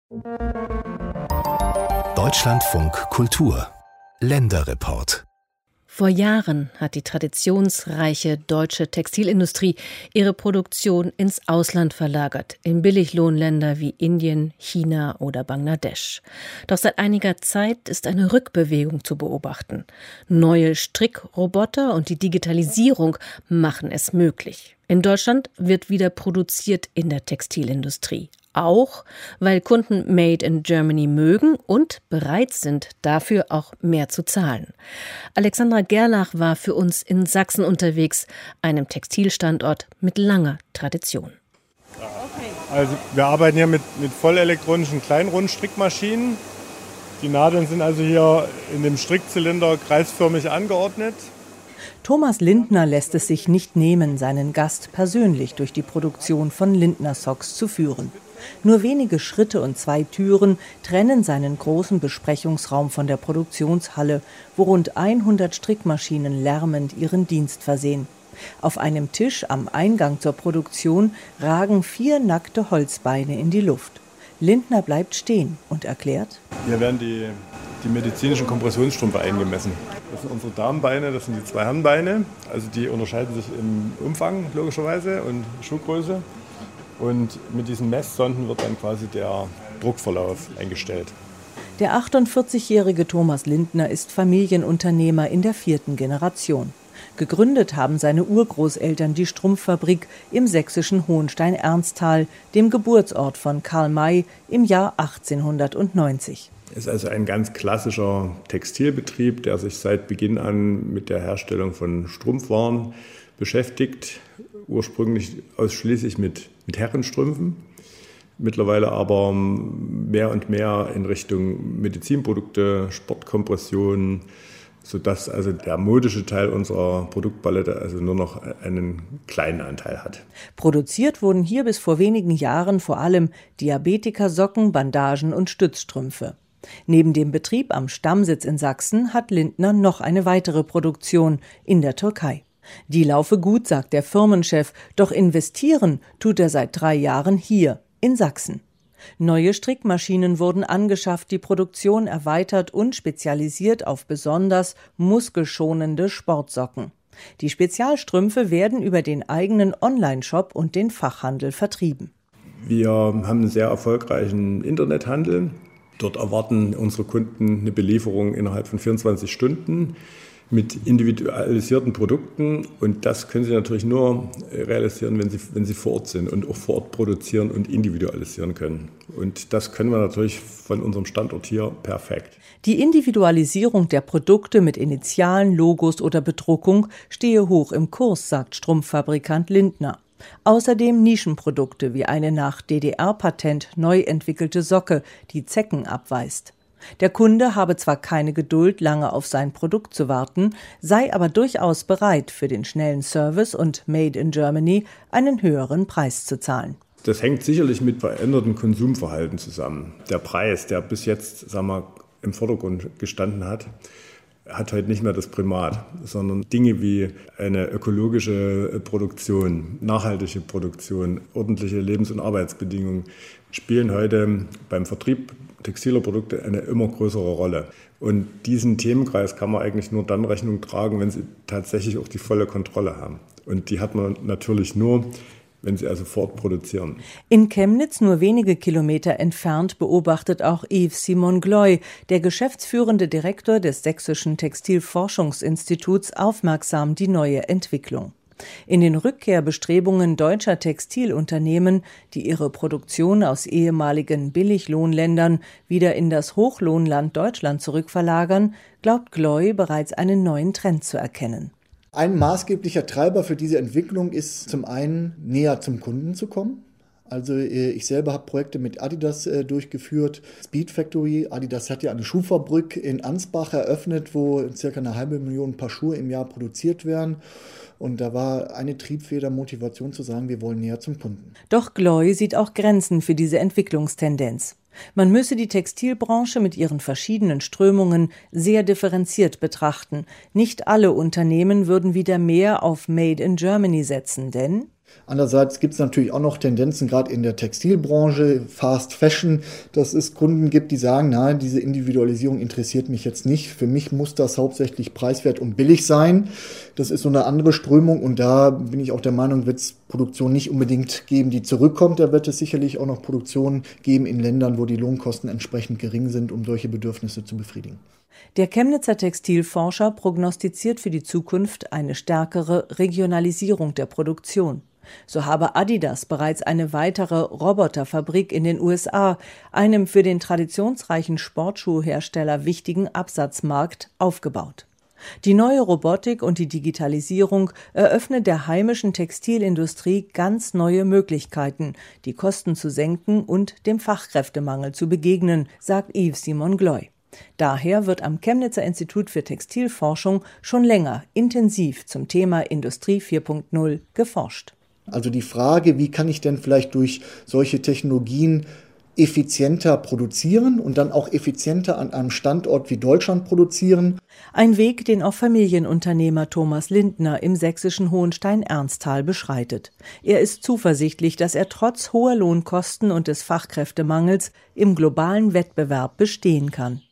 Deutschlandfunk Kultur Länderreport. Vor Jahren hat die traditionsreiche deutsche Textilindustrie ihre Produktion ins Ausland verlagert, in Billiglohnländer wie Indien, China oder Bangladesch. Doch seit einiger Zeit ist eine Rückbewegung zu beobachten. Neue Strickroboter und die Digitalisierung machen es möglich. In Deutschland wird wieder produziert in der Textilindustrie. Auch, weil Kunden Made in Germany mögen und bereit sind, dafür auch mehr zu zahlen. Alexandra Gerlach war für uns in Sachsen unterwegs, einem Textilstandort mit langer Tradition. Also wir arbeiten hier mit vollelektronischen Kleinrundstrickmaschinen. Die Nadeln sind also hier in dem Strickzylinder kreisförmig angeordnet. Thomas Lindner lässt es sich nicht nehmen, seinen Gast persönlich durch die Produktion von Lindner Socks zu führen. Nur wenige Schritte und 2 Türen trennen seinen großen Besprechungsraum von der Produktionshalle, wo rund 100 Strickmaschinen lärmend ihren Dienst versehen. Auf einem Tisch am Eingang zur Produktion ragen 4 nackte Holzbeine in die Luft. Lindner bleibt stehen und erklärt: Hier werden die medizinischen Kompressionsstrümpfe eingemessen. Das sind unsere Damenbeine, das sind die 2 Herrenbeine. Also die unterscheiden sich im Umfang logischerweise und Schuhgröße. Und mit diesen Messsonden wird dann quasi der Druckverlauf eingestellt. Der 48-jährige Thomas Lindner ist Familienunternehmer in der 4. Generation. Gegründet haben seine Urgroßeltern die Strumpffabrik im sächsischen Hohenstein-Ernsthal, dem Geburtsort von Karl May, im Jahr 1890. Es ist also ein ganz klassischer Textilbetrieb, der sich seit Beginn an mit der Herstellung von Strumpfwaren beschäftigt. Ursprünglich ausschließlich mit Herrenstrümpfen, mittlerweile aber mehr und mehr in Richtung Medizinprodukte, Sportkompressionen, sodass also der modische Teil unserer Produktpalette also nur noch einen kleinen Anteil hat. Produziert wurden hier bis vor wenigen Jahren vor allem Diabetikersocken, Bandagen und Stützstrümpfe. Neben dem Betrieb am Stammsitz in Sachsen hat Lindner noch eine weitere Produktion in der Türkei. Die laufe gut, sagt der Firmenchef, doch investieren tut er seit 3 Jahren hier in Sachsen. Neue Strickmaschinen wurden angeschafft, die Produktion erweitert und spezialisiert auf besonders muskelschonende Sportsocken. Die Spezialstrümpfe werden über den eigenen Online-Shop und den Fachhandel vertrieben. Wir haben einen sehr erfolgreichen Internethandel. Dort erwarten unsere Kunden eine Belieferung innerhalb von 24 Stunden. Mit individualisierten Produkten, und das können Sie natürlich nur realisieren, wenn Sie vor Ort sind und auch vor Ort produzieren und individualisieren können. Und das können wir natürlich von unserem Standort hier perfekt. Die Individualisierung der Produkte mit Initialen, Logos oder Bedruckung stehe hoch im Kurs, sagt Strumpffabrikant Lindner. Außerdem Nischenprodukte wie eine nach DDR-Patent neu entwickelte Socke, die Zecken abweist. Der Kunde habe zwar keine Geduld, lange auf sein Produkt zu warten, sei aber durchaus bereit, für den schnellen Service und Made in Germany einen höheren Preis zu zahlen. Das hängt sicherlich mit verändertem Konsumverhalten zusammen. Der Preis, der bis jetzt im Vordergrund gestanden hat heute nicht mehr das Primat, sondern Dinge wie eine ökologische Produktion, nachhaltige Produktion, ordentliche Lebens- und Arbeitsbedingungen spielen heute beim Vertrieb textiler Produkte eine immer größere Rolle. Und diesen Themenkreis kann man eigentlich nur dann Rechnung tragen, wenn Sie tatsächlich auch die volle Kontrolle haben. Und die hat man natürlich nur, wenn Sie also vor Ort produzieren. In Chemnitz, nur wenige Kilometer entfernt, beobachtet auch Yves Simon Gloy, der geschäftsführende Direktor des Sächsischen Textilforschungsinstituts, aufmerksam die neue Entwicklung. In den Rückkehrbestrebungen deutscher Textilunternehmen, die ihre Produktion aus ehemaligen Billiglohnländern wieder in das Hochlohnland Deutschland zurückverlagern, glaubt Gloy bereits einen neuen Trend zu erkennen. Ein maßgeblicher Treiber für diese Entwicklung ist zum einen, näher zum Kunden zu kommen. Also ich selber habe Projekte mit Adidas durchgeführt. Speed Factory, Adidas hat ja eine Schuhfabrik in Ansbach eröffnet, wo ca. 500.000 Paar Schuhe im Jahr produziert werden. Und da war eine Triebfeder, Motivation zu sagen, wir wollen näher zum Kunden. Doch Gloy sieht auch Grenzen für diese Entwicklungstendenz. Man müsse die Textilbranche mit ihren verschiedenen Strömungen sehr differenziert betrachten. Nicht alle Unternehmen würden wieder mehr auf Made in Germany setzen, denn Andererseits gibt es natürlich auch noch Tendenzen, gerade in der Textilbranche, Fast Fashion, dass es Kunden gibt, die sagen, nein, diese Individualisierung interessiert mich jetzt nicht. Für mich muss das hauptsächlich preiswert und billig sein. Das ist so eine andere Strömung und da bin ich auch der Meinung, wird es Produktion nicht unbedingt geben, die zurückkommt. Da wird es sicherlich auch noch Produktion geben in Ländern, wo die Lohnkosten entsprechend gering sind, um solche Bedürfnisse zu befriedigen. Der Chemnitzer Textilforscher prognostiziert für die Zukunft eine stärkere Regionalisierung der Produktion. So habe Adidas bereits eine weitere Roboterfabrik in den USA, einem für den traditionsreichen Sportschuhhersteller wichtigen Absatzmarkt, aufgebaut. Die neue Robotik und die Digitalisierung eröffnen der heimischen Textilindustrie ganz neue Möglichkeiten, die Kosten zu senken und dem Fachkräftemangel zu begegnen, sagt Yves Simon Gloy. Daher wird am Chemnitzer Institut für Textilforschung schon länger intensiv zum Thema Industrie 4.0 geforscht. Also die Frage, wie kann ich denn vielleicht durch solche Technologien effizienter produzieren und dann auch effizienter an einem Standort wie Deutschland produzieren. Ein Weg, den auch Familienunternehmer Thomas Lindner im sächsischen Hohenstein-Ernsthal beschreitet. Er ist zuversichtlich, dass er trotz hoher Lohnkosten und des Fachkräftemangels im globalen Wettbewerb bestehen kann.